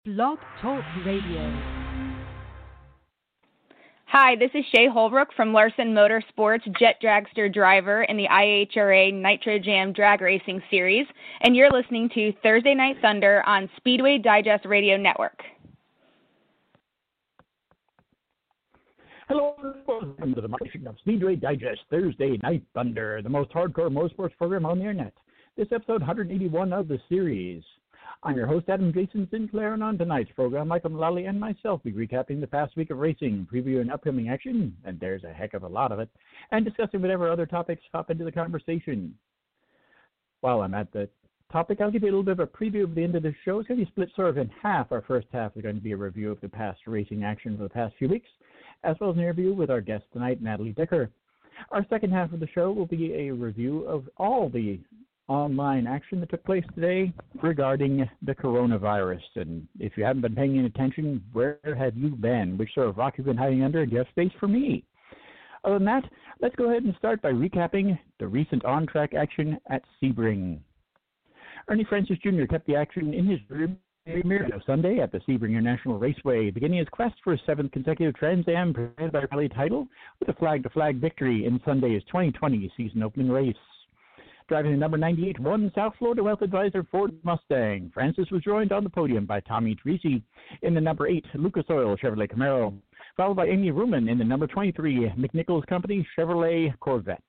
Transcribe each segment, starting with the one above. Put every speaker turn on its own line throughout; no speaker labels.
Blog Talk Radio.
Hi, this is Shay Holbrook from Larson Motorsports Jet Dragster Driver in the IHRA Nitro Jam Drag Racing Series, and you're listening to Thursday Night Thunder on Speedway Digest Radio Network.
Hello, welcome to the marketing of Speedway Digest Thursday Night Thunder, the most hardcore motorsports program on the internet. This episode 181 of the series. I'm your host, Adam Jason Sinclair, and on tonight's program, Michael Mullally and myself will be recapping the past week of racing, previewing upcoming action, and there's a heck of a lot of it, and discussing whatever other topics pop into the conversation. While I'm at the topic, I'll give you a little bit of a preview of the end of the show. It's going to be split sort of in half. Our first half is going to be a review of the past racing action for the past few weeks, as well as an interview with our guest tonight, Natalie Decker. Our second half of the show will be a review of all the online action that took place today regarding the coronavirus. And if you haven't been paying any attention, where have you been? Which sort of rock have you been hiding under? Do you have space for me? Other than that, let's go ahead and start by recapping the recent on-track action at Sebring. Ernie Francis Jr. kept the action in his rear mirror Sunday at the Sebring International Raceway, beginning his quest for his seventh consecutive Trans Am presented by Rally title with a flag-to-flag victory in Sunday's 2020 season opening race. Driving the number 98 1 South Florida Wealth Advisor Ford Mustang, Francis was joined on the podium by Tommy Teresi in the number 8 Lucas Oil Chevrolet Camaro, followed by Amy Ruman in the number 23 McNichols Company Chevrolet Corvette.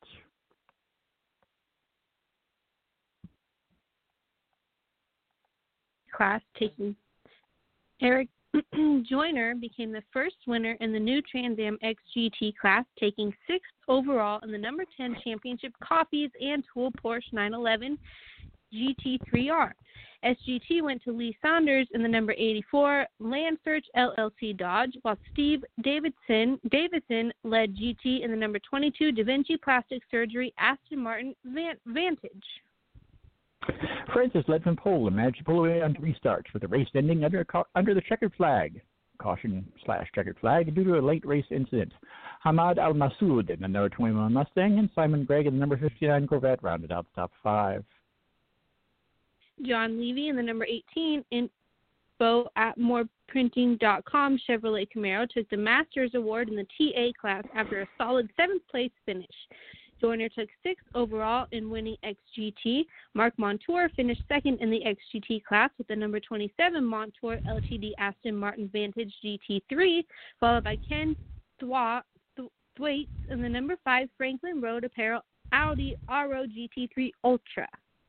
Class taking Eric Joyner became the first winner in the new Trans Am XGT class, taking 6th overall in the number 10 Championship Coffees and Tool Porsche 911 GT3R. SGT went to Lee Saunders in the number 84 Land Search LLC Dodge, while Steve Davison led GT in the number 22 Da Vinci Plastic Surgery Aston Martin Vantage.
Francis led from pole and managed to pull away on restarts, with the race ending under the checkered flag, caution/checkered flag, due to a late race incident. Hamad Al-Masoud in the number 21 Mustang and Simon Gregg in the number 59 Corvette rounded out the top 5.
John Levy in the number 18 info at moreprinting.com Chevrolet Camaro took the Masters Award in the TA class after a solid 7th place finish. Joyner took 6th overall in winning XGT. Mark Montour finished 2nd in the XGT class with the number 27 Montour LTD Aston Martin Vantage GT3, followed by Ken Thwaites in the number 5 Franklin Road Apparel Audi RO GT3 Ultra.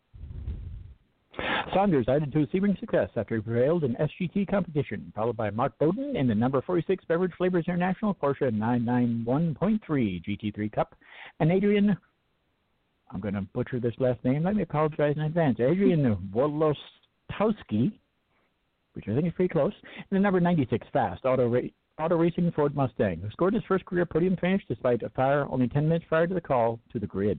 Saunders added to his Sebring success after he prevailed in SGT competition, followed by Mark Bowden in the number 46 Beverage Flavors International Porsche 991.3 GT3 Cup, and Adrian, I'm going to butcher this last name, let me apologize in advance, Adrian Wolostowski, which I think is pretty close, in the number 96 Fast Auto Racing Ford Mustang, who scored his first career podium finish despite a fire only 10 minutes prior to the call to the grid.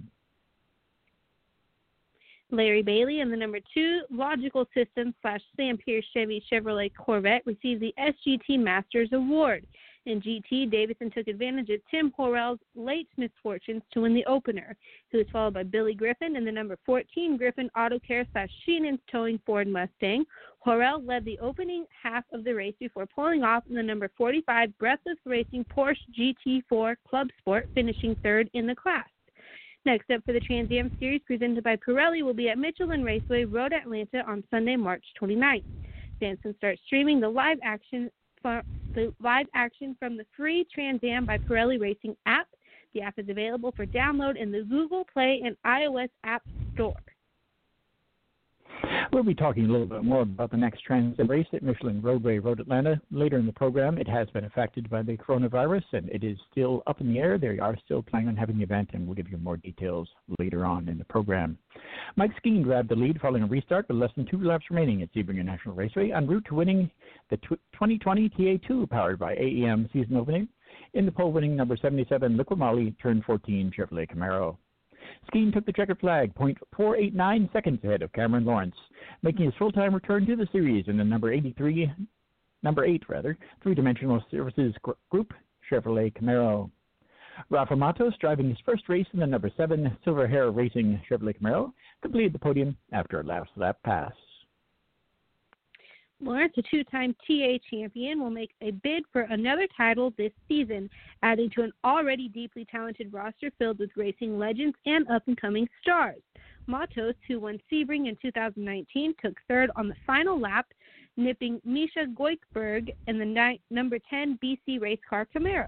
Larry Bailey in the number 2 Logical Systems / Sam Pierce Chevy Chevrolet Corvette received the SGT Masters Award. In GT, Davison took advantage of Tim Horrell's late misfortunes to win the opener. He was followed by Billy Griffin in the number 14 Griffin Auto Care / Sheenan's Towing Ford Mustang. Horrell led the opening half of the race before pulling off in the number 45 Breathless Racing Porsche GT4 Club Sport, finishing 3rd in the class. Next up for the Trans Am Series presented by Pirelli will be at Michelin Raceway Road, Atlanta on Sunday, March 29th. Fans can start streaming the live action from the free Trans Am by Pirelli Racing app. The app is available for download in the Google Play and iOS App Store.
We'll be talking a little bit more about the next Trans Am race at Michelin Roadway Road Atlanta later in the program. It has been affected by the coronavirus, and it is still up in the air. They are still planning on having the event, and we'll give you more details later on in the program. Mike Skeen grabbed the lead following a restart with less than 2 laps remaining at Sebring International Raceway, en route to winning the 2020 TA2 powered by AEM season opening in the pole-winning number 77 Liqui Moly Turn 14 Chevrolet Camaro. Skeen took the checkered flag, 0.489 seconds ahead of Cameron Lawrence, making his full-time return to the series in the number 8 three-dimensional services group Chevrolet Camaro. Rafa Matos, driving his first race in the number 7 Silver Hair Racing Chevrolet Camaro, completed the podium after a last lap pass.
Lawrence, a two-time TA champion, will make a bid for another title this season, adding to an already deeply talented roster filled with racing legends and up-and-coming stars. Matos, who won Sebring in 2019, took third on the final lap, nipping Misha Goikberg in the number 10 BC race car Camaro.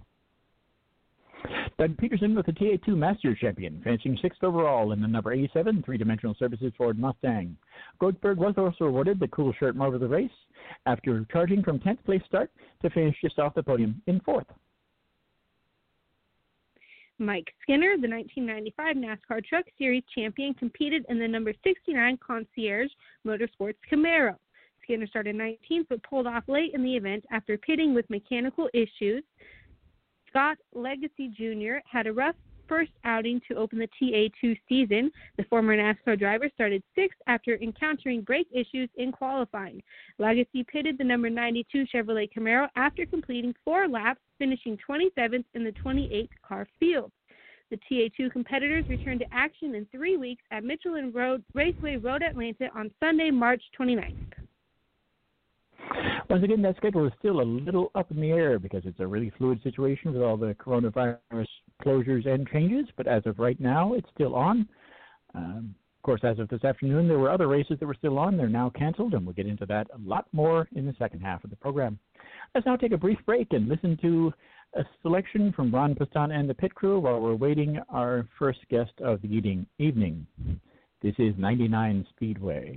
Doug Peterson was the TA2 Masters champion, finishing 6th overall in the number 87 three-dimensional services Ford Mustang. Goldberg was also awarded the cool shirt mark of the race after charging from 10th place start to finish just off the podium in 4th.
Mike Skinner, the 1995 NASCAR Truck Series champion, competed in the number 69 Concierge Motorsports Camaro. Skinner started 19th but pulled off late in the event after pitting with mechanical issues. Scott Legacy Jr. had a rough first outing to open the TA2 season. The former NASCAR driver started 6th after encountering brake issues in qualifying. Legacy pitted the number 92 Chevrolet Camaro after completing 4 laps, finishing 27th in the 28th car field. The TA2 competitors return to action in 3 weeks at Michelin Raceway Road Atlanta on Sunday, March 29th.
Once again, that schedule is still a little up in the air because it's a really fluid situation with all the coronavirus closures and changes, but as of right now, it's still on. Of course, as of this afternoon, there were other races that were still on. They're now canceled, and we'll get into that a lot more in the second half of the program. Let's now take a brief break and listen to a selection from Ron Piston and the pit crew while we're waiting our first guest of the evening. This is 99 Speedway.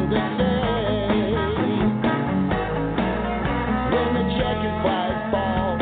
Checkered flag falls.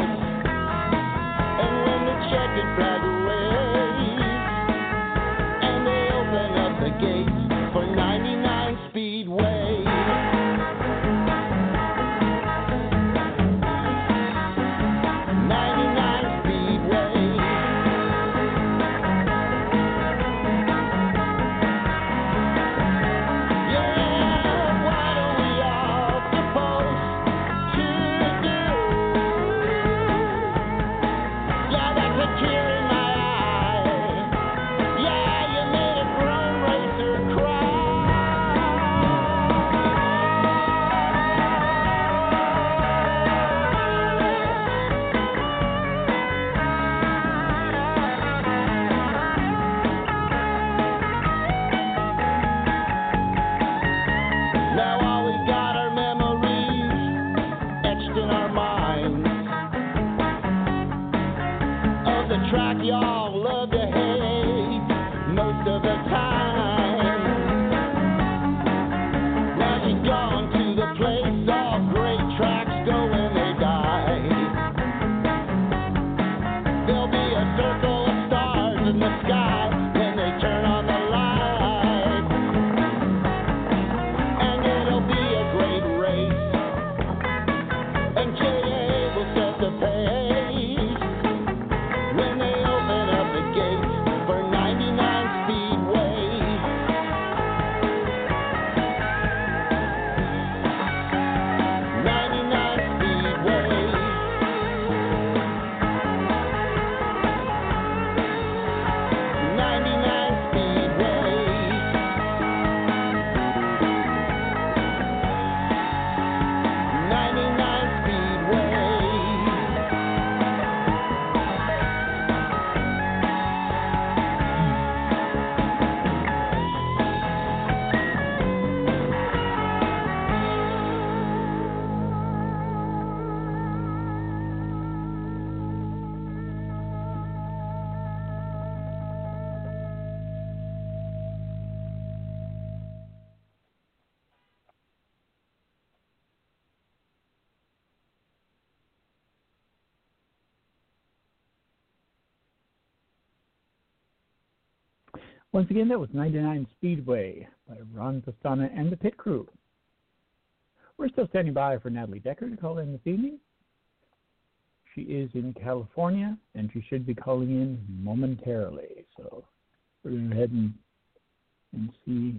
Once again, that was 99 Speedway by Ron Pastana and the pit crew. We're still standing by for Natalie Decker to call in this evening. She is in California, and she should be calling in momentarily. So we're going to go ahead and see.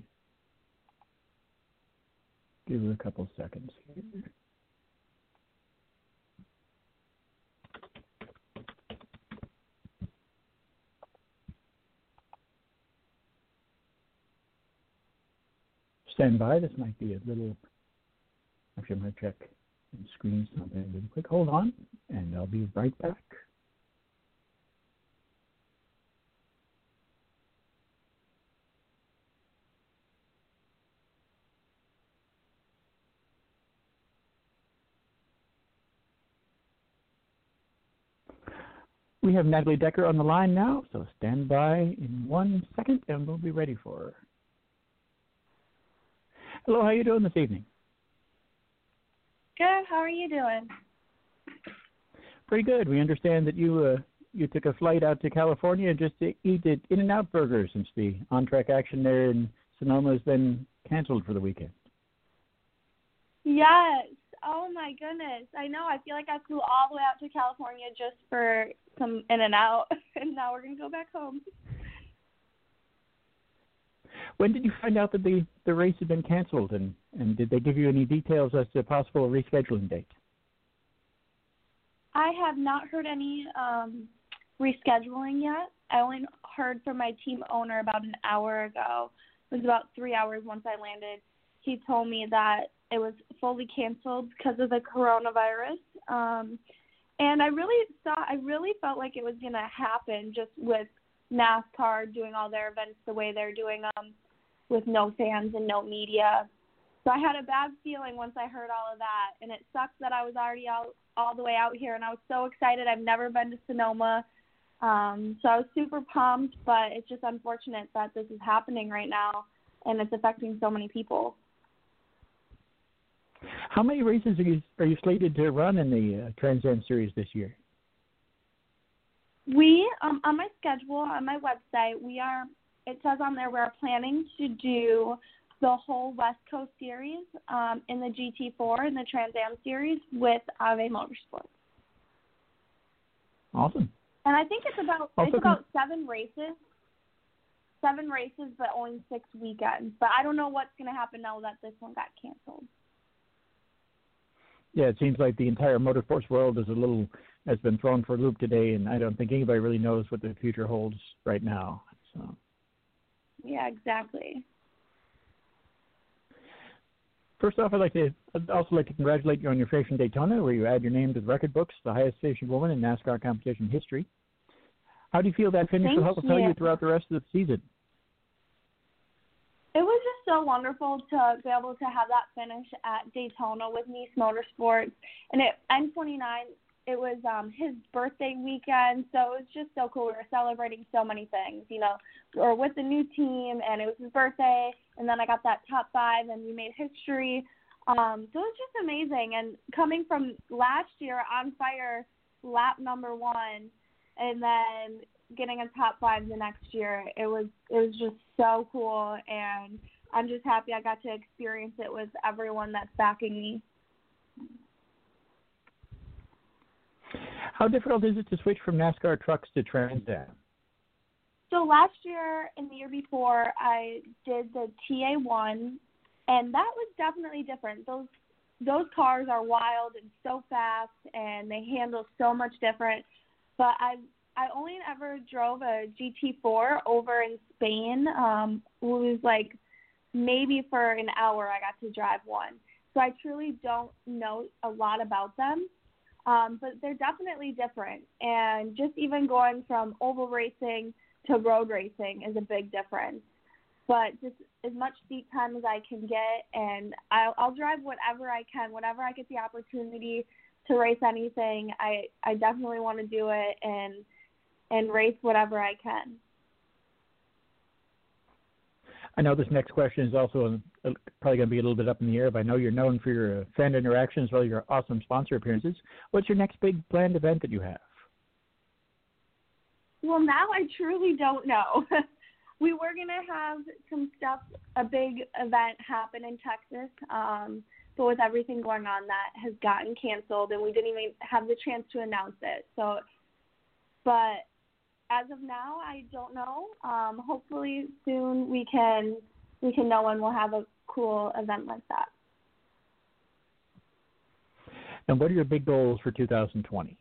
Give her a couple seconds here. Stand by. This might be a little. Actually, I'm going to check and screen something really quick. Hold on, and I'll be right back. We have Natalie Decker on the line now, so stand by in 1 second, and we'll be ready for her. Hello, how are you doing this evening?
Good. How are you doing?
Pretty good. We understand that you took a flight out to California just to eat at In-N-Out Burger since the on-track action there in Sonoma has been canceled for the weekend.
Yes. Oh, my goodness. I know. I feel like I flew all the way out to California just for some In-N-Out, and now we're going to go back home.
When did you find out that the race had been canceled, and did they give you any details as to a possible rescheduling date?
I have not heard any rescheduling yet. I only heard from my team owner about an hour ago. It was about 3 hours once I landed. He told me that it was fully canceled because of the coronavirus. And I really felt like it was going to happen just with NASCAR doing all their events the way they're doing them with no fans and no media. So I had a bad feeling once I heard all of that, and it sucks that I was already all the way out here, and I was so excited. I've never been to Sonoma, so I was super pumped, but it's just unfortunate that this is happening right now, and it's affecting so many people.
How many races are you slated to run in the Trans Am Series this year?
We, on my schedule, on my website, it says on there we're planning to do the whole West Coast Series in the GT4 and the Trans Am Series with Ave Motorsports.
Awesome.
And I think it's about 7 races. 7 races, but only 6 weekends. But I don't know what's going to happen now that this one got canceled.
Yeah, it seems like the entire motorsports world has been thrown for a loop today, and I don't think anybody really knows what the future holds right now. So.
Yeah, exactly.
First off, I'd also like to congratulate you on your finish in Daytona, where you add your name to the record books, the highest finishing woman in NASCAR competition history. How do you feel that finish will help propel you throughout the rest of the season?
It was just so wonderful to be able to have that finish at Daytona with Niece Motorsports. And at N29, it was his birthday weekend, so it was just so cool. We were celebrating so many things, we were with the new team, and it was his birthday, and then I got that top 5, and we made history. So it was just amazing. And coming from last year on fire, lap number 1, and then getting a top 5 the next year, it was just so cool, and I'm just happy I got to experience it with everyone that's backing me.
How difficult is it to switch from NASCAR trucks to Trans Am?
So last year and the year before, I did the TA1, and that was definitely different. Those cars are wild and so fast, and they handle so much different. But I only ever drove a GT4 over in Spain. It was like maybe for an hour I got to drive one. So I truly don't know a lot about them. But they're definitely different. And just even going from oval racing to road racing is a big difference. But just as much seat time as I can get, and I'll drive whatever I can, whenever I get the opportunity to race anything. I definitely want to do it and race whatever I can.
I know this next question is also probably going to be a little bit up in the air, but I know you're known for your fan interactions as well as your awesome sponsor appearances. What's your next big planned event that you have?
Well, now I truly don't know. we were going to have some stuff, a big event happen in Texas, but with everything going on, that has gotten canceled, and we didn't even have the chance to announce it. So, but as of now, I don't know. Hopefully soon we can know when we'll have a cool event like that.
And what are your big goals for 2020?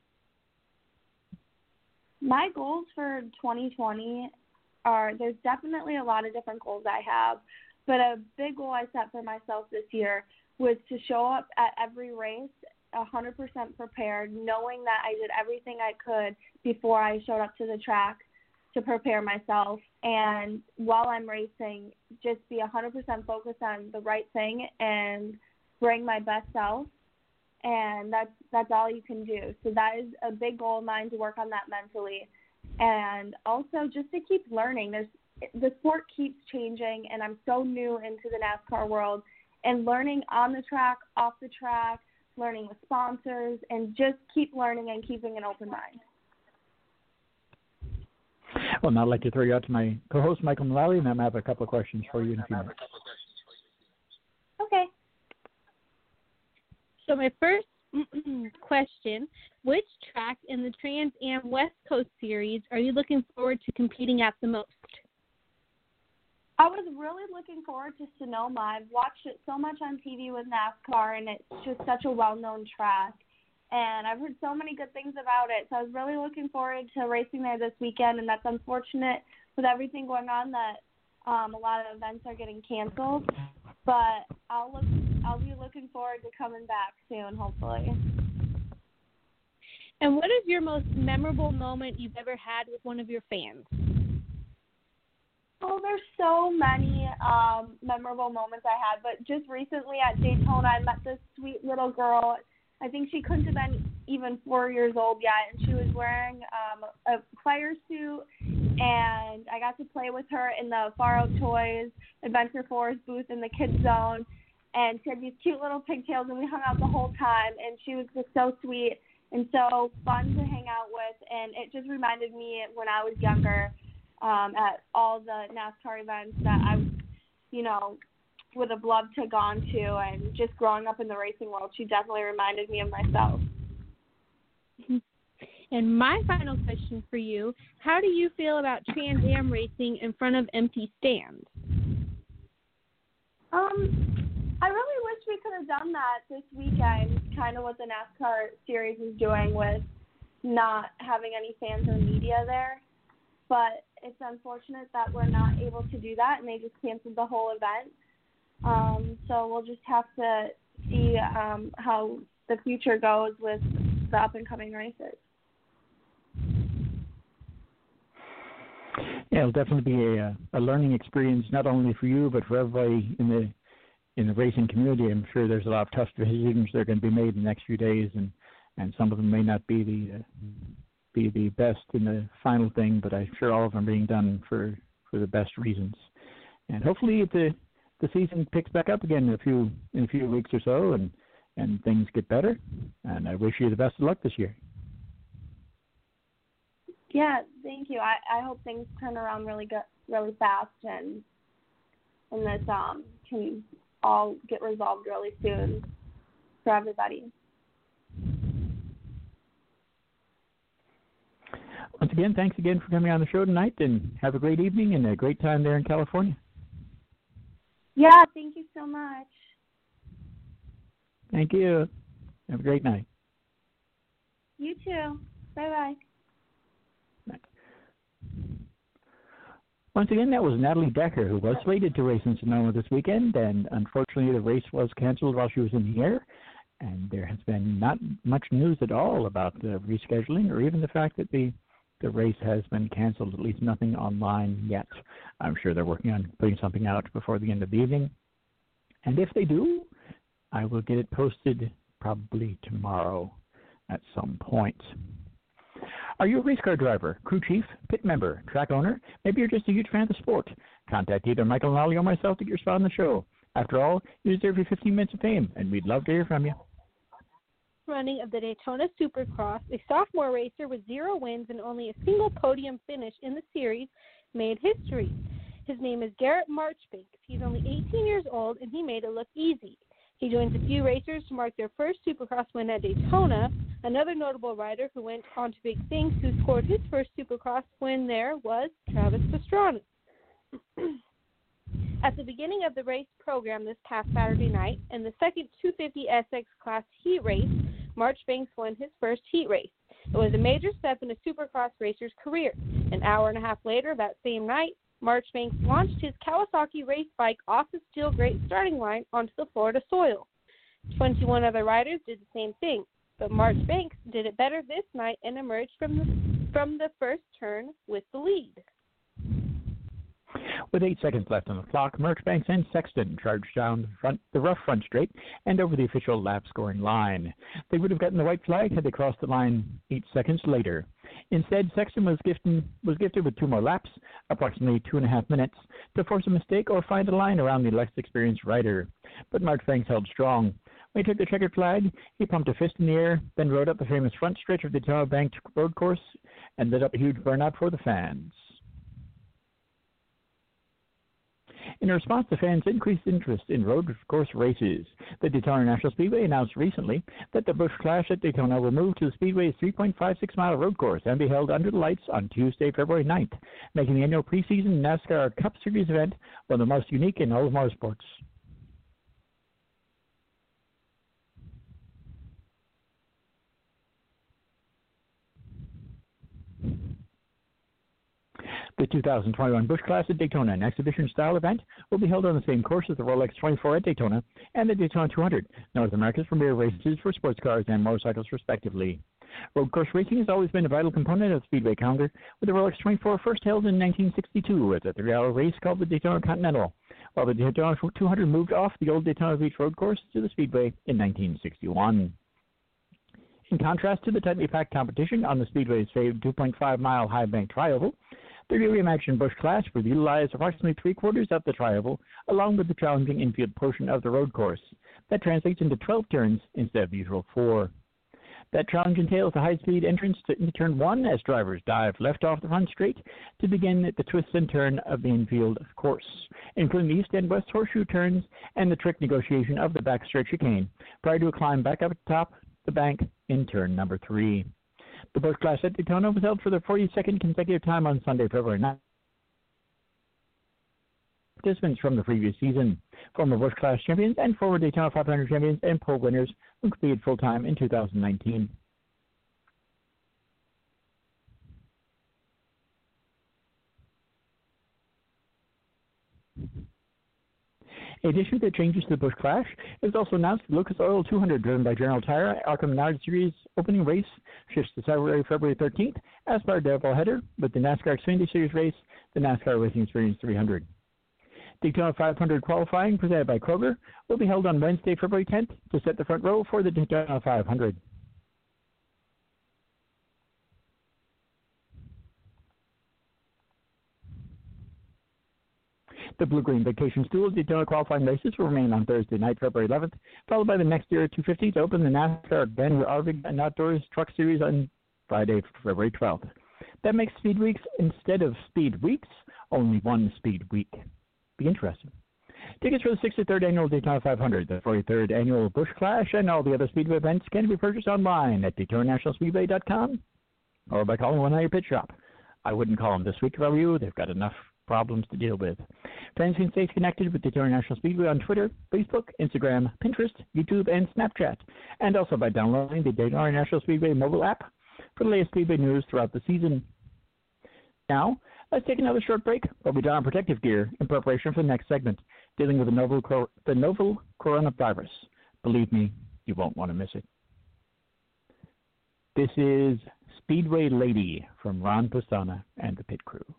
My goals for 2020 are, there's definitely a lot of different goals I have, but a big goal I set for myself this year was to show up at every race 100% prepared, knowing that I did everything I could before I showed up to the track to prepare myself. And while I'm racing, just be 100% focused on the right thing and bring my best self. And that's all you can do. So that is a big goal of mine, to work on that mentally. And also just to keep learning. The sport keeps changing, and I'm so new into the NASCAR world, and learning on the track, off the track, learning with sponsors, and just keep learning and keeping an open mind.
Well, now I'd like to throw you out to my co-host, Michael Mullally, and I have a couple of questions for you in a few minutes.
Okay.
So my first question, which track in the Trans Am West Coast Series are you looking forward to competing at the most?
I was really looking forward to Sonoma. I've watched it so much on TV with NASCAR, and it's just such a well-known track. And I've heard so many good things about it. So I was really looking forward to racing there this weekend, and that's unfortunate with everything going on that a lot of events are getting canceled. But I'll be looking forward to coming back soon, hopefully.
And what is your most memorable moment you've ever had with one of your fans?
Oh, there's so many memorable moments I had. But just recently at Daytona, I met this sweet little girl. I think she couldn't have been even 4 years old yet, and she was wearing a fire suit, and I got to play with her in the Far Out Toys Adventure Force booth in the kids zone, and she had these cute little pigtails, and we hung out the whole time, and she was just so sweet and so fun to hang out with, and it just reminded me when I was younger at all the NASCAR events that I, would have loved to gone to, and just growing up in the racing world, she definitely reminded me of myself.
And my final question for you, how do you feel about Trans Am racing in front of empty stands?
I really wish we could have done that this weekend, kind of what the NASCAR series is doing with not having any fans or media there. But it's unfortunate that we're not able to do that, and they just canceled the whole event. So we'll just have to see how the future goes with the up-and-coming races.
Yeah, it'll definitely be a learning experience, not only for you, but for everybody in the racing community. I'm sure there's a lot of tough decisions that are going to be made in the next few days, and some of them may not be the best in the final thing, but I'm sure all of them are being done for the best reasons. And hopefully the season picks back up again in a few weeks or so, and things get better. And I wish you the best of luck this year.
Yeah, thank you. I hope things turn around really fast, and this can all get resolved really soon for everybody.
Once again, thanks again for coming on the show tonight, and have a great evening and a great time there in California.
Yeah, thank you so much.
Thank you. Have a great night.
You too. Bye-bye.
Once again, that was Natalie Decker, who was slated to race in Sonoma this weekend, and unfortunately the race was canceled while she was in the air, and there has been not much news at all about the rescheduling or even the fact that the race has been canceled, at least nothing online yet. I'm sure they're working on putting something out before the end of the evening, and if they do, I will get it posted probably tomorrow at some point. Are you a race car driver, crew chief, pit member, track owner? Maybe you're just a huge fan of the sport. Contact either Michael Mullally or myself to get your spot on the show. After all, you deserve your 15 minutes of fame, and we'd love to hear from you.
Running of the Daytona Supercross, a sophomore racer with 0 wins and only a single podium finish in the series made history. His name is Garrett Marchbanks. He's only 18 years old, and he made it look easy. He joins a few racers to mark their first Supercross win at Daytona. Another notable rider who went on to big things who scored his first Supercross win there was Travis Pastrana. At the beginning of the race program this past Saturday night, in the second 250 SX Class heat race, Marchbanks won his first heat race. It was a major step in a Supercross racer's career. An hour and a half later that same night, Marchbanks launched his Kawasaki race bike off the steel grate starting line onto the Florida soil. 21 other riders did the same thing, but Marchbanks did it better this night and emerged from the first turn with the lead.
With 8 seconds left on the clock, Marchbanks and Sexton charged down the rough front straight and over the official lap scoring line. They would have gotten the white flag had they crossed the line 8 seconds later. Instead, Sexton was gifted with 2 more laps, approximately 2.5 minutes, to force a mistake or find a line around the less experienced rider. But Marchbanks held strong. When he took the checkered flag, he pumped a fist in the air, then rode up the famous front stretch of the Daytona Banked road course and lit up a huge burnout for the fans. In response to fans' increased interest in road course races, the Daytona National Speedway announced recently that the Busch Clash at Daytona will move to the Speedway's 3.56-mile road course and be held under the lights on Tuesday, February 9th, making the annual preseason NASCAR Cup Series event one of the most unique in all of motorsports. The 2021 Busch Clash at Daytona, an exhibition-style event, will be held on the same course as the Rolex 24 at Daytona and the Daytona 200, North America's premier races for sports cars and motorcycles, respectively. Road course racing has always been a vital component of the Speedway calendar, with the Rolex 24 first held in 1962 as a 3-hour race called the Daytona Continental, while the Daytona 200 moved off the old Daytona Beach road course to the Speedway in 1961. In contrast to the tightly packed competition on the Speedway's famed 2.5-mile high bank tri-oval, the reimagined Busch Clash will utilize approximately 3/4 of the tri-oval, along with the challenging infield portion of the road course. That translates into 12 turns instead of the usual 4. That challenge entails a high-speed entrance into turn 1 as drivers dive left off the front straight to begin the twist and turn of the infield course, including the east and west horseshoe turns and the trick negotiation of the backstretch chicane, prior to a climb back up atop the bank in turn number 3. The Busch Clash at Daytona was held for the 42nd consecutive time on Sunday, February 9th. Participants from the previous season, former Busch Clash champions and former Daytona 500 champions and pole winners who competed full-time in 2019. In addition to the changes to the Busch Clash, it was also announced the Lucas Oil 200, driven by General Tire, Arkham Menard Series opening race shifts to Saturday, February 13th, as per a doubleheader with the NASCAR Xfinity Series race, the NASCAR Racing Experience 300. Daytona 500 qualifying, presented by Kroger, will be held on Wednesday, February 10th, to set the front row for the Daytona 500. The Blue Green Vacations Duel Daytona qualifying races will remain on Thursday night, February 11th, followed by the next year 250 to open the NASCAR Ben Arvig and Outdoors Truck Series on Friday, February 12th. That makes Speed Weeks, instead of Speed Weeks, only one Speed Week. Be interested. Tickets for the 63rd Annual Daytona 500, the 43rd Annual Busch Clash, and all the other Speedway events can be purchased online at DaytonaNationalSpeedway.com or by calling one at your pit shop. I wouldn't call them this week if I were you. They've got enough problems to deal with. Fans can stay connected with Daytona National Speedway on Twitter, Facebook, Instagram, Pinterest, YouTube, and Snapchat, and also by downloading the Daytona National Speedway mobile app for the latest Speedway news throughout the season. Now, let's take another short break while we don our protective gear in preparation for the next segment, dealing with the novel coronavirus. Believe me, you won't want to miss it. This is Speedway Lady from Ron Pastana and the Pit Crew.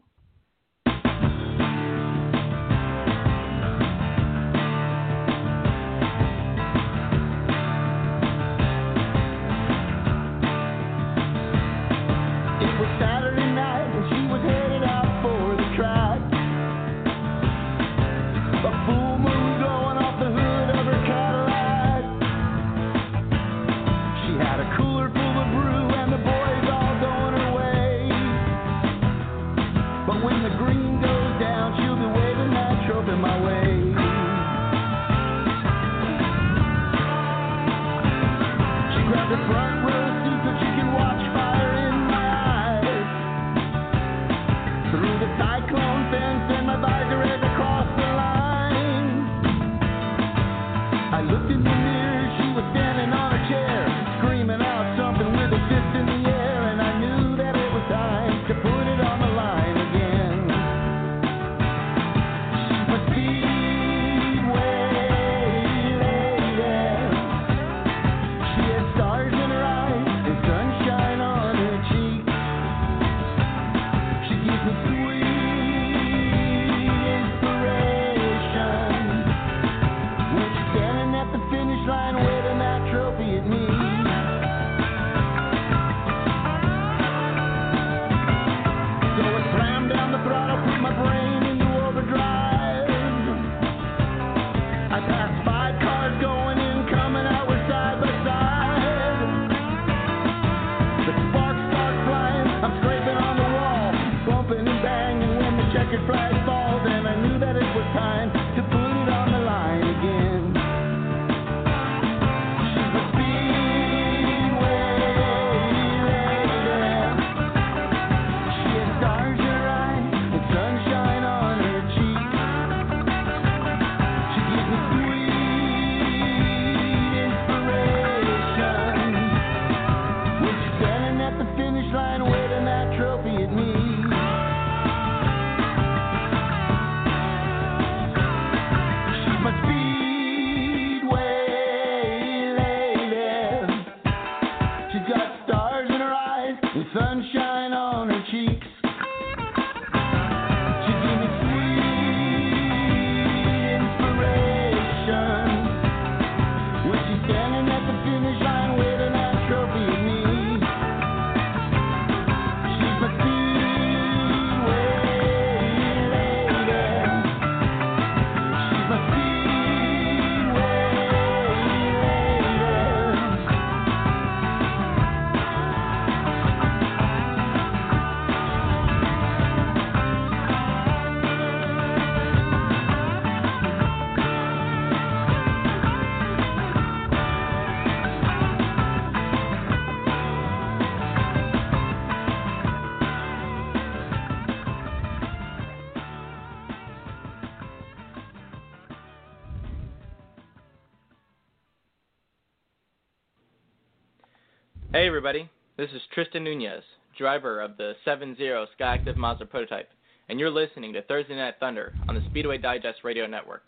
Hey everybody, this is Tristan Nunez, driver of the 7.0 Skyactiv Mazda prototype, and you're listening to Thursday Night Thunder on the Speedway Digest Radio Network.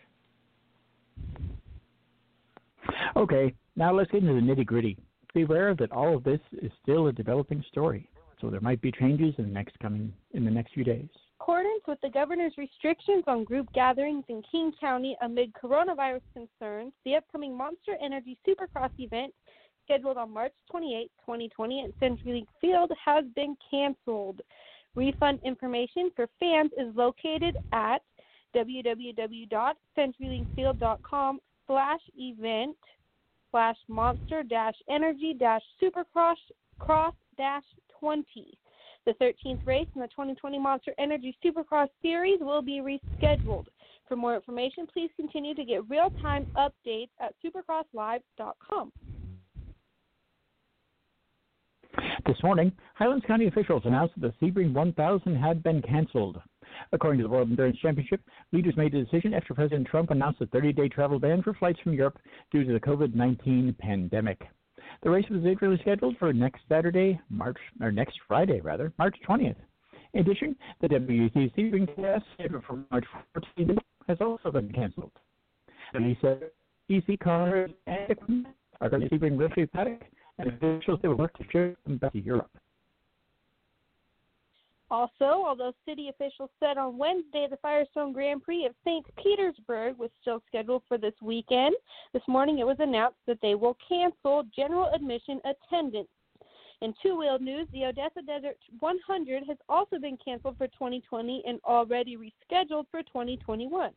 Okay, now let's get into the nitty-gritty. Be aware that all of this is still a developing story, so there might be changes in the next few days.
Accordance with the governor's restrictions on group gatherings in King County amid coronavirus concerns, the upcoming Monster Energy Supercross event scheduled on March 28, 2020 at CenturyLink Field has been canceled. Refund information for fans is located at www.centurylink-field.com/event/monster-energy-supercross-20. The 13th race in the 2020 Monster Energy Supercross Series will be rescheduled. For more information, please continue to get real-time updates at supercrosslive.com.
This morning, Highlands County officials announced that the Sebring 1000 had been canceled. According to the World Endurance Championship, leaders made the decision after President Trump announced a 30-day travel ban for flights from Europe due to the COVID-19 pandemic. The race was originally scheduled for next Friday, March 20th. In addition, the WEC Sebring test scheduled for March 14th has also been canceled. The Lisa EC cars and equipment are going to Sebring Wilshire Paddock, and officials will work to ship them back to Europe.
Also, although city officials said on Wednesday the Firestone Grand Prix of St. Petersburg was still scheduled for this weekend, this morning it was announced that they will cancel general admission attendance. In two-wheel news, the Odessa Desert 100 has also been canceled for 2020 and already rescheduled for 2021.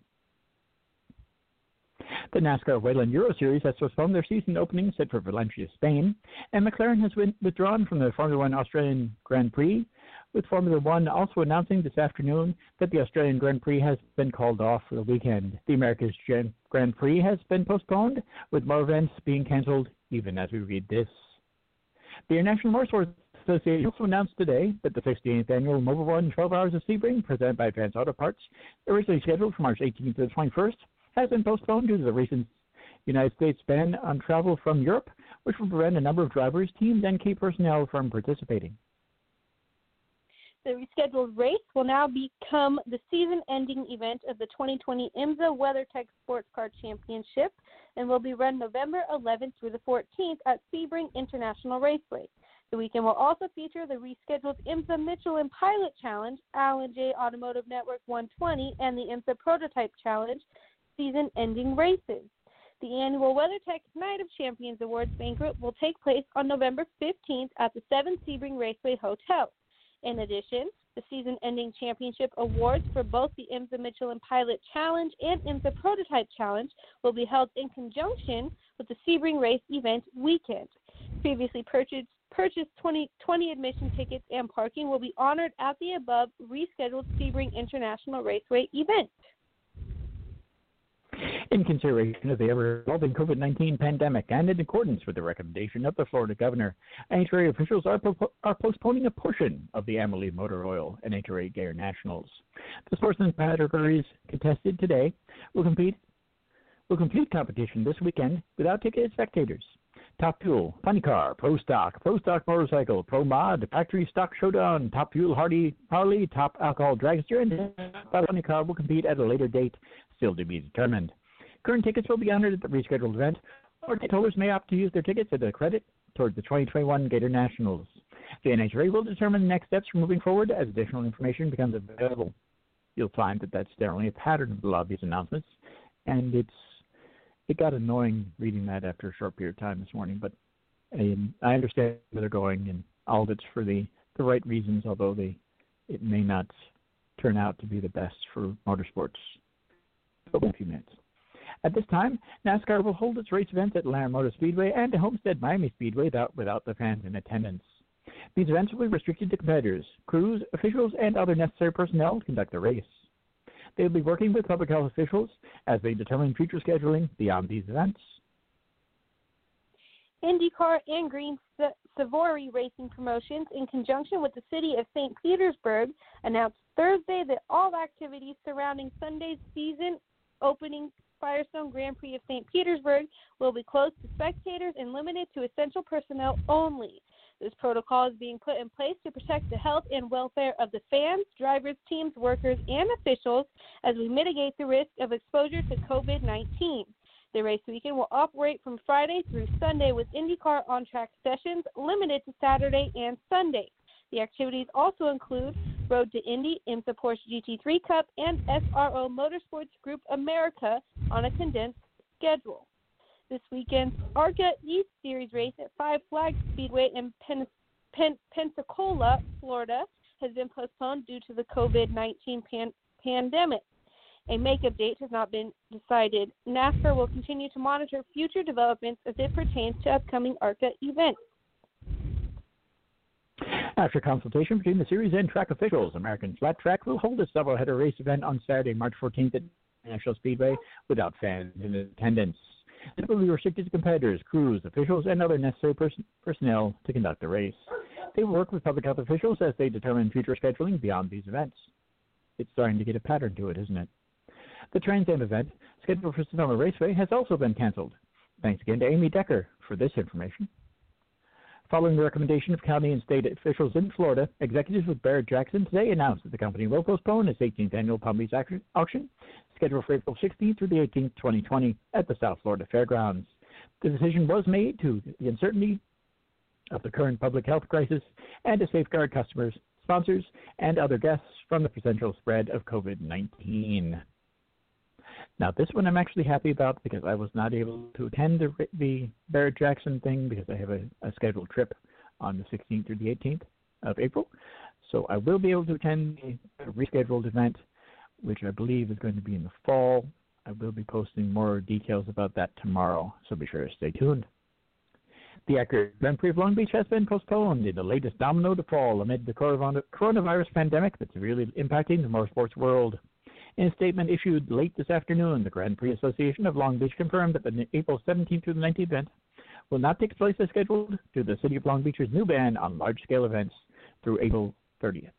The NASCAR Wayland Euro Series has postponed their season opening set for Valencia, Spain, and McLaren has withdrawn from the Formula One Australian Grand Prix, with Formula One also announcing this afternoon that the Australian Grand Prix has been called off for the weekend. The America's Grand Prix has been postponed, with more events being canceled even as we read this. The International Motorsports Association also announced today that the 68th annual Mobil One 12 Hours of Sebring, presented by Advanced Auto Parts, originally scheduled for March 18th to the 21st, has been postponed due to the recent United States ban on travel from Europe, which will prevent a number of drivers, teams, and key personnel from participating.
The rescheduled race will now become the season-ending event of the 2020 IMSA WeatherTech Sports Car Championship and will be run November 11th through the 14th at Sebring International Raceway. The weekend will also feature the rescheduled IMSA Michelin Pilot Challenge, Allen J. Automotive Network 120, and the IMSA Prototype Challenge season-ending races. The annual WeatherTech Night of Champions Awards banquet will take place on November 15th at the 7 Sebring Raceway Hotel. In addition, the season-ending championship awards for both the IMSA Michelin Pilot Challenge and IMSA Prototype Challenge will be held in conjunction with the Sebring Race event weekend. Previously purchased 2020 admission tickets and parking will be honored at the above rescheduled Sebring International Raceway event.
In consideration of the ever-evolving COVID-19 pandemic and in accordance with the recommendation of the Florida governor, NHRA officials are postponing a portion of the Amalie Motor Oil NHRA Gator Nationals. The sportsman categories contested today will complete competition this weekend without ticketed spectators. Top Fuel, Funny Car, Pro Stock Motorcycle, Pro Mod, Factory Stock Showdown, Top Fuel Harley, Top Alcohol Dragster, and Funny Car will compete at a later date, still to be determined. Current tickets will be honored at the rescheduled event, or ticket holders may opt to use their tickets as a credit towards the 2021 Gator Nationals. The NHRA will determine the next steps for moving forward as additional information becomes available. You'll find that that's generally a pattern of a lot of these announcements, and it got annoying reading that after a short period of time this morning, but I understand where they're going, and all of it's for the right reasons, although it may not turn out to be the best for motorsports. In a few minutes. At this time, NASCAR will hold its race events at Atlanta Motor Speedway and Homestead Miami Speedway without the fans in attendance. These events will be restricted to competitors, crews, officials, and other necessary personnel to conduct the race. They will be working with public health officials as they determine future scheduling beyond these events.
IndyCar and Green Savory Racing Promotions, in conjunction with the city of St. Petersburg, announced Thursday that all activities surrounding Sunday's season-opening Firestone Grand Prix of St. Petersburg will be closed to spectators and limited to essential personnel only. This protocol is being put in place to protect the health and welfare of the fans, drivers, teams, workers, and officials as we mitigate the risk of exposure to COVID-19. The race weekend will operate from Friday through Sunday with IndyCar on-track sessions limited to Saturday and Sunday. The activities also include Road to Indy, IMSA Porsche GT3 Cup, and SRO Motorsports Group America on a condensed schedule. This weekend's ARCA East Series race at Five Flags Speedway in Pensacola, Florida, has been postponed due to the COVID-19 pandemic. A makeup date has not been decided. NASCAR will continue to monitor future developments as it pertains to upcoming ARCA events.
After consultation between the series and track officials, American Flat Track will hold a several-header race event on Saturday, March 14th at National Speedway without fans in attendance. It will be restricted to competitors, crews, officials, and other necessary personnel to conduct the race. They will work with public health officials as they determine future scheduling beyond these events. It's starting to get a pattern to it, isn't it? The Trans Am event, scheduled for Sonoma Raceway, has also been canceled. Thanks again to Amy Decker for this information. Following the recommendation of county and state officials in Florida, executives with Barrett-Jackson today announced that the company will postpone its 18th annual Palm Beach auction, scheduled for April 16th through the 18th, 2020, at the South Florida Fairgrounds. The decision was made due to the uncertainty of the current public health crisis and to safeguard customers, sponsors, and other guests from the potential spread of COVID-19. Now, this one I'm actually happy about because I was not able to attend the Barrett-Jackson thing because I have a scheduled trip on the 16th through the 18th of April. So I will be able to attend the rescheduled event, which I believe is going to be in the fall. I will be posting more details about that tomorrow, so be sure to stay tuned. The Acura Grand Prix of Long Beach has been postponed in the latest domino to fall amid the coronavirus pandemic that's really impacting the motorsports world. In a statement issued late this afternoon, the Grand Prix Association of Long Beach confirmed that the April 17th through the 19th event will not take place as scheduled due to the City of Long Beach's new ban on large-scale events through April 30th.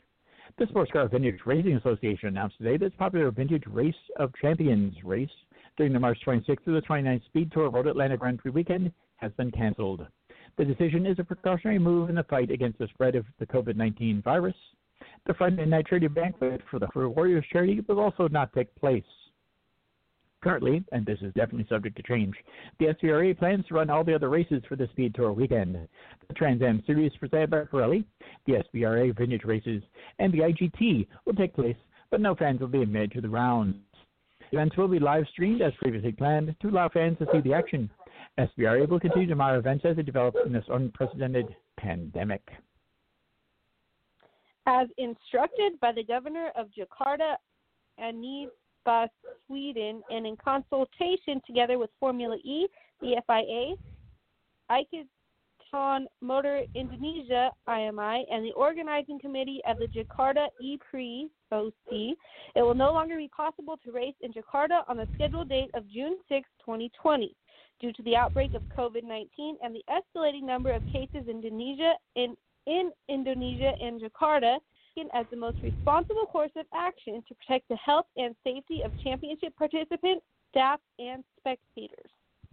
The Sports Car Vintage Racing Association announced today that its popular Vintage Race of Champions race during the March 26th through the 29th Speed Tour Road Atlanta Grand Prix weekend has been canceled. The decision is a precautionary move in the fight against the spread of the COVID-19 virus. The Friday night charity banquet for the Warriors charity will also not take place. Currently, and this is definitely subject to change, the SVRA plans to run all the other races for the Speed Tour weekend. The Trans Am Series presented by Pirelli, the SVRA Vintage Races, and the IGT will take place, but no fans will be admitted to the rounds. Events will be live streamed as previously planned to allow fans to see the action. SVRA will continue to monitor events as they develop in this unprecedented pandemic.
As instructed by the governor of Jakarta, Anies Sweden, and in consultation together with Formula E, the FIA, Ikatan Motor Indonesia, IMI, and the organizing committee of the Jakarta E-Prix, OC, it will no longer be possible to race in Jakarta on the scheduled date of June 6, 2020, due to the outbreak of COVID-19 and the escalating number of cases in Indonesia and Jakarta, as the most responsible course of action to protect the health and safety of championship participants, staff, and spectators.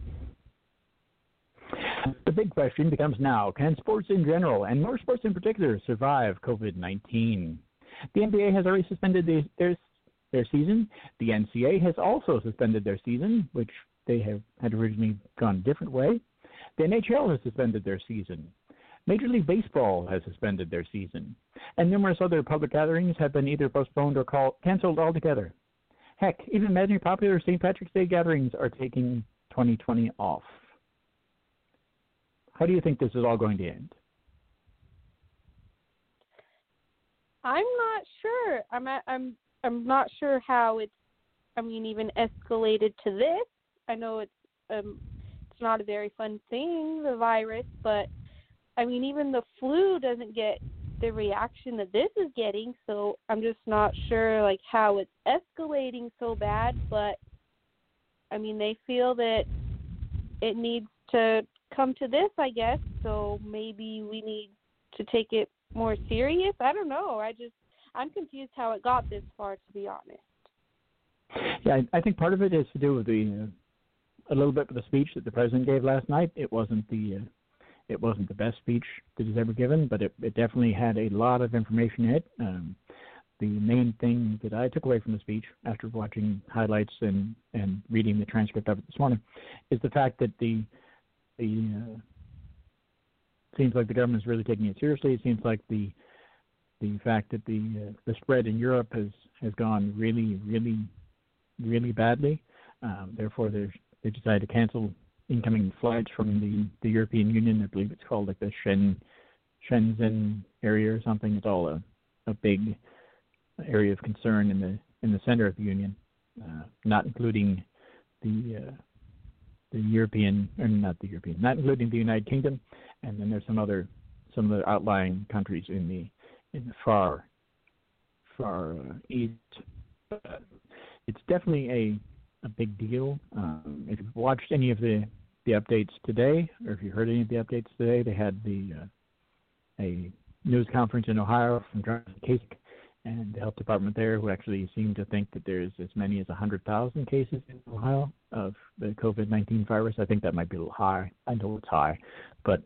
The big question becomes now, can sports in general, and motorsports in particular, survive COVID-19? The NBA has already suspended their season. The NCAA has also suspended their season, which they had originally gone a different way. The NHL has suspended their season. Major League Baseball has suspended their season, and numerous other public gatherings have been either postponed or canceled altogether. Heck, even many popular St. Patrick's Day gatherings are taking 2020 off. How do you think this is all going to end?
I'm not sure. I'm not sure how it's even escalated to this. I know it's not a very fun thing, the virus, but even the flu doesn't get the reaction that this is getting, so I'm just not sure, how it's escalating so bad, but, they feel that it needs to come to this, I guess, so maybe we need to take it more serious. I don't know. I'm confused how it got this far, to be honest.
Yeah, I think part of it has to do with a little bit with the speech that the president gave last night. It wasn't the best speech that he's ever given, but it definitely had a lot of information in it. The main thing that I took away from the speech after watching highlights and reading the transcript of it this morning is the fact that the seems like the government is really taking it seriously. It seems like the fact that the spread in Europe has gone really, really, really badly. Therefore, they decided to cancel incoming flights from the European Union. I believe it's called the Shenzhen area or something. It's all a big area of concern in the center of the Union, not including not including the United Kingdom, and then there's some other outlying countries in the far east. It's definitely a big deal. If you've watched any of the updates today, or if you heard any of the updates today, they had a news conference in Ohio from Jonathan Kasich and the health department there, who actually seemed to think that there's as many as 100,000 cases in Ohio of the COVID-19 virus. I think that might be a little high. I know it's high, but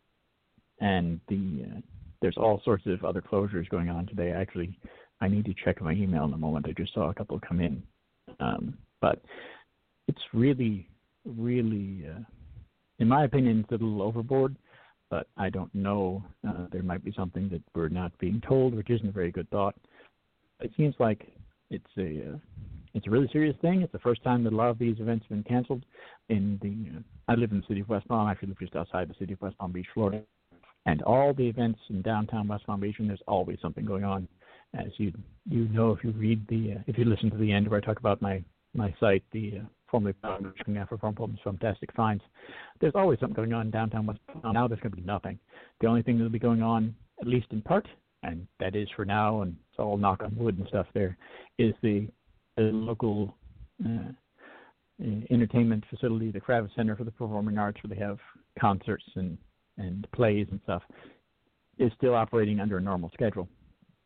there's all sorts of other closures going on today. Actually, I need to check my email in a moment. I just saw a couple come in, but it's really, really, in my opinion, it's a little overboard. But I don't know. There might be something that we're not being told, which isn't a very good thought. It seems like it's a really serious thing. It's the first time that a lot of these events have been canceled. I live in the city of West Palm. I actually live just outside the city of West Palm Beach, Florida. And all the events in downtown West Palm Beach, and there's always something going on. As you know, if you listen to the end where I talk about my site, the formerly founded for Farm Problems, Fantastic Finds, there's always something going on in downtown West Palm. Now there's going to be nothing. The only thing that will be going on, at least in part, and that is for now, and it's all knock on wood and stuff there, is the local entertainment facility, the Kravis Center for the Performing Arts, where they have concerts and plays and stuff, is still operating under a normal schedule.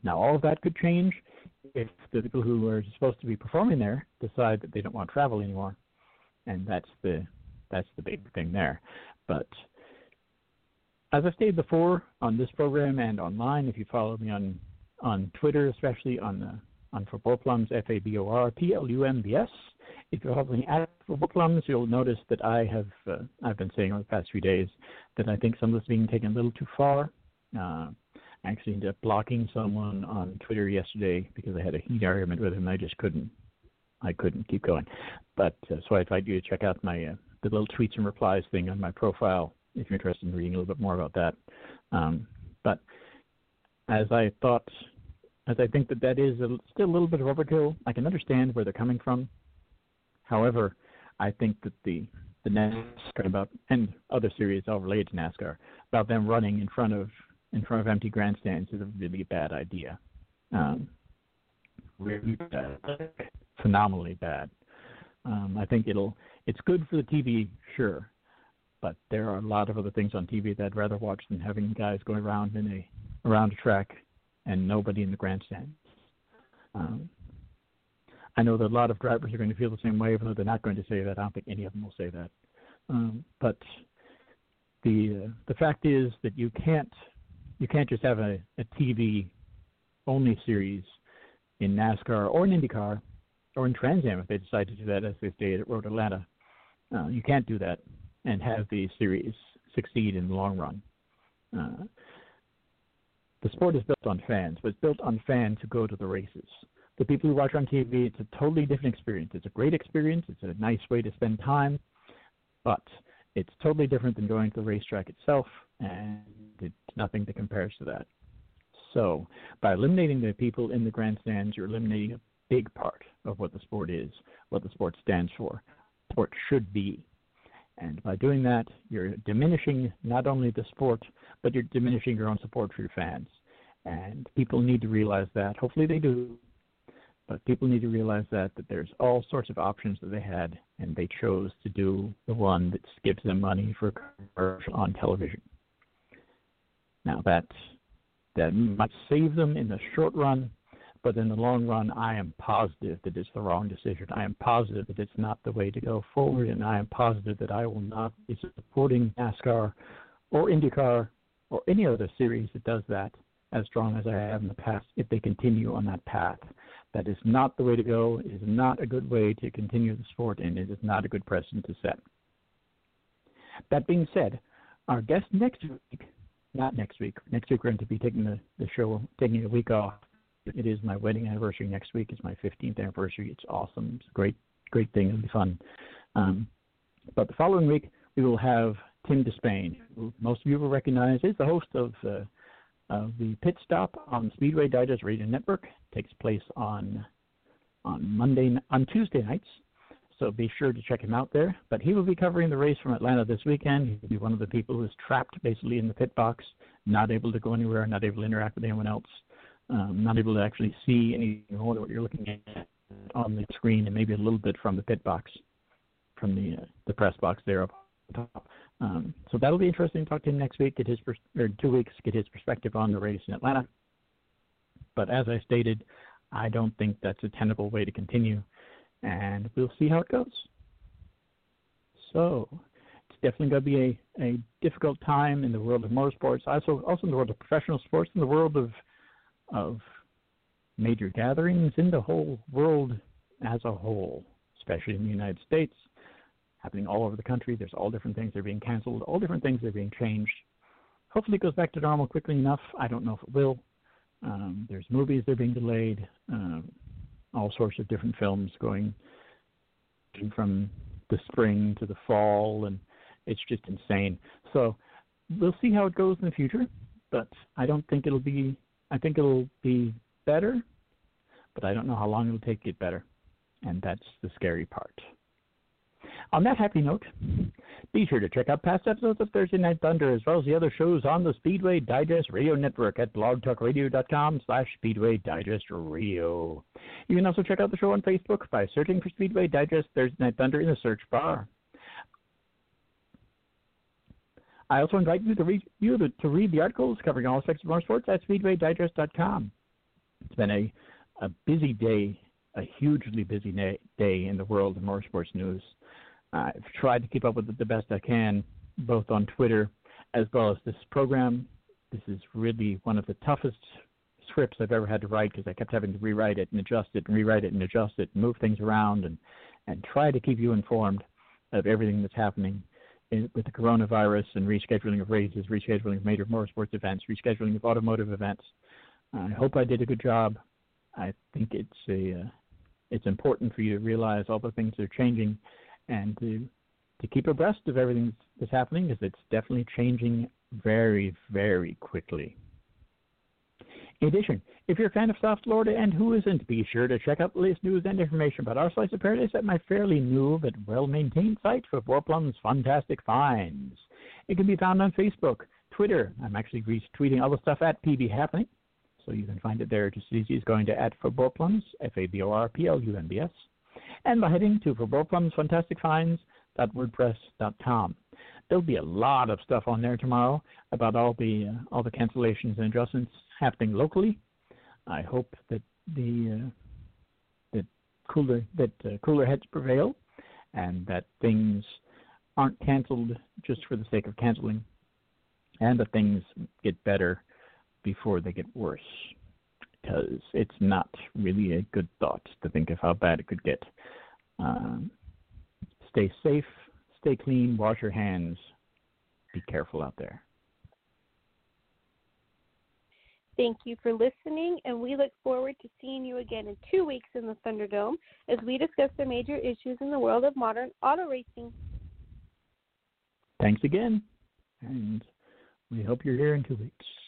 Now, all of that could change if the people who are supposed to be performing there decide that they don't want to travel anymore, and that's the big thing there. But as I stated before on this program and online, if you follow me on Twitter, especially on Football Plums, FABORPLUMBS, if you're following at Football Plums, you'll notice that I've been saying over the past few days that I think some of this is being taken a little too far. I actually ended up blocking someone on Twitter yesterday because I had a heated argument with him. I just couldn't keep going. But so I invite you to check out my the little tweets and replies thing on my profile if you're interested in reading a little bit more about that. But as I think that is still a little bit of overkill. I can understand where they're coming from. However, I think that the NASCAR and other series all related to NASCAR about them running in front of empty grandstands is a really bad idea. Really bad, phenomenally bad. I think it's good for the TV, sure, but there are a lot of other things on TV that I'd rather watch than having guys going around around a track and nobody in the grandstands. I know that a lot of drivers are going to feel the same way, even though they're not going to say that. I don't think any of them will say that. But the fact is that you can't just have a TV only series in NASCAR or in IndyCar or in Trans Am if they decide to do that, as they did at Road Atlanta. You can't do that and have the series succeed in the long run. The sport is built on fans, but it's built on fans who go to the races. The people who watch on TV, it's a totally different experience. It's a great experience. It's a nice way to spend time, but it's totally different than going to the racetrack itself, and it's nothing that compares to that. So by eliminating the people in the grandstands, you're eliminating a big part of what the sport is, what the sport stands for, what the sport should be. And by doing that, you're diminishing not only the sport, but you're diminishing your own support for your fans. And people need to realize that. Hopefully they do. But people need to realize that there's all sorts of options that they had, and they chose to do the one that gives them money for commercial on television. Now, that might save them in the short run, but in the long run, I am positive that it's the wrong decision. I am positive that it's not the way to go forward, and I am positive that I will not be supporting NASCAR or IndyCar or any other series that does that as strong as I have in the past if they continue on that path. That is not the way to go. It is not a good way to continue the sport, and it is not a good precedent to set. That being said, our guest next week we're going to be taking the show, taking a week off. It is my wedding anniversary next week. It's my 15th anniversary. It's awesome. It's a great thing. It'll be fun. But the following week, we will have Tim Despain, who most of you will recognize is the host of the Pit Stop on the Speedway Digest Radio Network. It takes place on Tuesday nights, so be sure to check him out there. But he will be covering the race from Atlanta this weekend. He will be one of the people who is trapped basically in the pit box, not able to go anywhere, not able to interact with anyone else, not able to actually see anything more than what you're looking at on the screen, and maybe a little bit from the pit box, from the press box there up top. So that'll be interesting to talk to him next week, in 2 weeks, get his perspective on the race in Atlanta. But as I stated, I don't think that's a tenable way to continue, and we'll see how it goes. So it's definitely going to be a difficult time in the world of motorsports, also in the world of professional sports, in the world of major gatherings, in the whole world as a whole, especially in the United States, happening all over the country. There's all different things that are being canceled, all different things that are being changed. Hopefully it goes back to normal quickly enough. I don't know if it will. There's movies that are being delayed, all sorts of different films going from the spring to the fall, and it's just insane. So we'll see how it goes in the future, but I think it'll be better, but I don't know how long it'll take to get better, and that's the scary part. On that happy note, be sure to check out past episodes of Thursday Night Thunder as well as the other shows on the Speedway Digest Radio Network at blogtalkradio.com/Speedway Digest Radio. You can also check out the show on Facebook by searching for Speedway Digest Thursday Night Thunder in the search bar. I also invite you to read the articles covering all aspects of motorsports at SpeedwayDigest.com. It's been a busy day, a hugely busy day in the world of motorsports news. I've tried to keep up with it the best I can, both on Twitter as well as this program. This is really one of the toughest scripts I've ever had to write because I kept having to rewrite it and adjust it and rewrite it and adjust it and move things around and try to keep you informed of everything that's happening with the coronavirus and rescheduling of races, rescheduling of major motorsports events, rescheduling of automotive events. I hope I did a good job. I think it's important for you to realize all the things that are changing and to keep abreast of everything that's happening, because it's definitely changing very, very quickly. In addition, if you're a fan of South Florida, and who isn't, be sure to check out the latest news and information about our slice of paradise at my fairly new but well-maintained site for Four Fantastic Finds. It can be found on Facebook, Twitter. I'm actually retweeting all the stuff at PB Happening, so you can find it there just as easy as going to @ForBorePlums, FABORPLUMBS, and by heading to ForBorePlumsFantasticFinds.wordpress.com. There'll be a lot of stuff on there tomorrow about all the cancellations and adjustments happening locally. I hope that cooler heads prevail, and that things aren't canceled just for the sake of canceling, and that things get better before they get worse, because it's not really a good thought to think of how bad it could get. Stay safe, stay clean, wash your hands, be careful out there.
Thank you for listening, and we look forward to seeing you again in 2 weeks in the Thunderdome as we discuss the major issues in the world of modern auto racing.
Thanks again, and we hope you're here in 2 weeks.